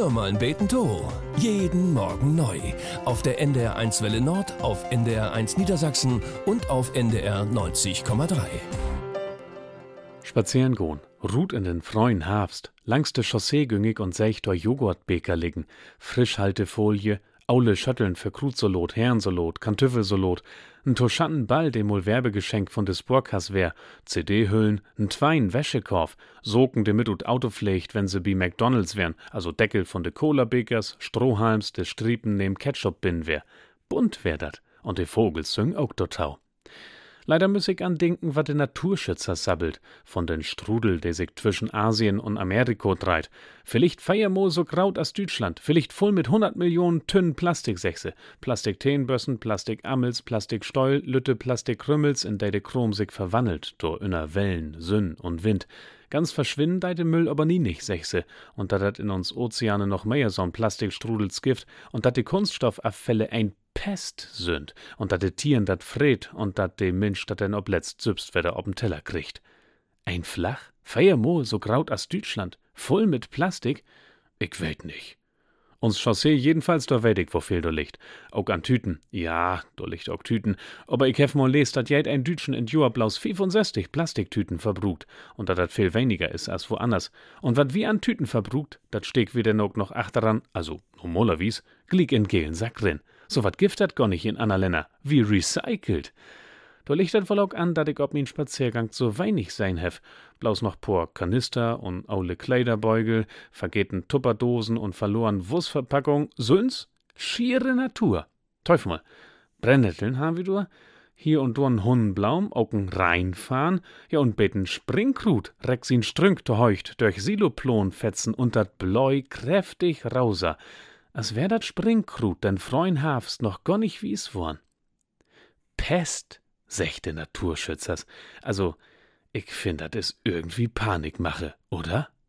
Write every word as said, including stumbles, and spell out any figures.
Hör mal beten to. Jeden Morgen neu. Auf der N D R eins Welle Nord, auf N D R eins Niedersachsen und auf N D R neunzig Komma drei. Spazieren gehen, ruht in den freuen Herbst, langs de Chaussee güngig und sech durch Joghurtbeker liegen, Frischhaltefolie, Aule Schötteln für Krutsolot, Herrensolot, Kantüffelsolot, n toschatten Ball, dem wohl Werbegeschenk von des Burkas wär, C D-Hüllen, n Twein Wäschekorf, Socken, de mit ut Auto pflegt, wenn se bi McDonalds wären, also Deckel von de Cola-Bekers, Strohhalms, de Striepen nehm Ketchup-Bin wär. Bunt wär dat, und de Vogels süng auch totau. Leider müss ich an denken, wat de Naturschützer sabbelt, von den Strudel, der sich zwischen Asien und Ameriko dreit. Vielleicht feiermo so graut as Deutschland, vielleicht voll mit hundert Millionen Tonnen Plastiksechse, Plastik-Teenbössen, Plastik-Ammels, Plastik-Steul, Lütte, Plastik-Krümmels, in der de Chrom sich verwandelt, durch inner Wellen, Sünn und Wind. Ganz verschwinden deit de Müll aber nie nicht, sechse, und dat dat in uns Ozeane noch mehr so'n Plastikstrudels Gift, und dat de Kunststoffabfälle ein Pest sünd, und dat de Tieren dat fret, und dat de Mensch dat denn ob letzt sübst, wer da ob'n Teller kriegt. Ein Flach, feiermo, so graut as Deutschland, voll mit Plastik? Ich weet nicht. Uns Chaussee jedenfalls, da weet ich, wo viel da liegt. Auch an Tüten. Ja, da liegt auch Tüten. Aber ich hef mal lest, dat jeit ein Dütschen in Joa blaus fünfundsechzig Plastiktüten verbrugt. Und dat dat viel weniger is als woanders. Und wat wie an Tüten verbrugt, dat steck wieder noch noch achteran, also normalerwies, glieg in gelen Sack drin. So wat gift dat gar nicht in aner Länder. Wie recycelt. Da liegt dat wohl auch an, dat ich ob min Spaziergang so wenig sein hef. Blaus noch por Kanister und aule Kleiderbeugel, vergeten Tupperdosen und verloren Wurstverpackung. Söns? Schiere Natur. Teufel mal. Brennnesseln haben wir du. Hier und dorn Hunnenblaum, auken reinfahren. Ja und beten Springkrut, rexin Strünk heucht, durch Siloplon fetzen und dat Bläu kräftig rauser. As wär dat Springkrut, denn freuen Hafst noch gar nicht wie's worn. Pest, sechte Naturschützers. Also, ich find, dat is irgendwie Panikmache, oder?